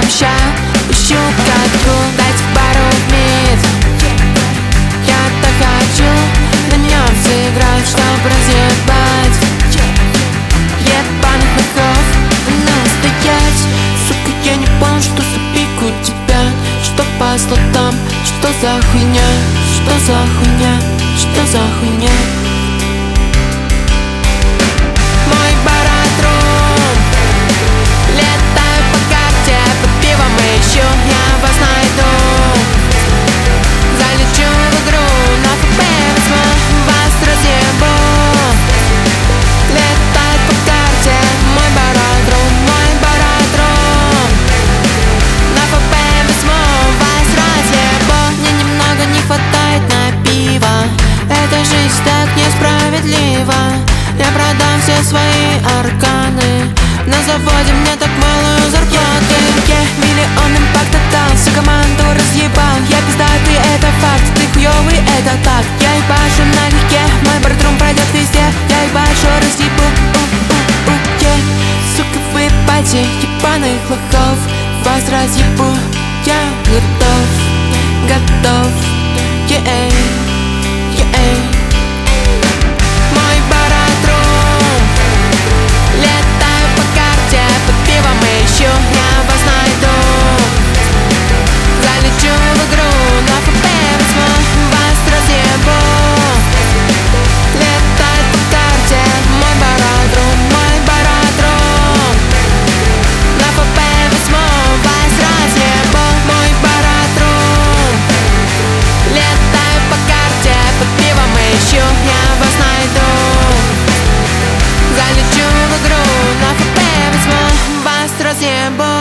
сообща. Ищу катку, дайте пару минут. Я так хочу на нем сыграть, чтоб разъебать ебаных лохов настоять. Сука, я не понял, что за пик у тебя, что по слотам, что за хуйня, что за хуйня, что за хуйня. Мой баратрум, летаю по карте, под пивом ищу, я вас найду. Залечу в игру, на ФП возьму, вас разъебу. Летаю по карте, мой баратрум, мой баратрум. На ФП возьму, вас разъебу. Мне немного не хватает на пиво, эта жизнь так несправедлива. Я продам все свои арканы, на заводе мне так малую зарплату. Миллион импакта дал, всю команду разъебал. Я пиздатый, это факт, ты хуёвый, это так. Я ебашу налегке, мой баратрум пройдет везде. Я ебашу, разъебу, сука, вы ебайте ебаных лохов, вас разъебу. Я готов, готов, Мой баратрум, летаю по карте, под пивом ищу, я вас найду. Залечу в игру, на ФП возьму, вас разъебу. Летаю по карте, мой баратрум, мой баратрум. На ФП возьму, вас разъебу. Мой баратрум, летаю по карте, под пивом ищу, я вас найду. Залечу в игру, на ФП возьму, вас разъебу.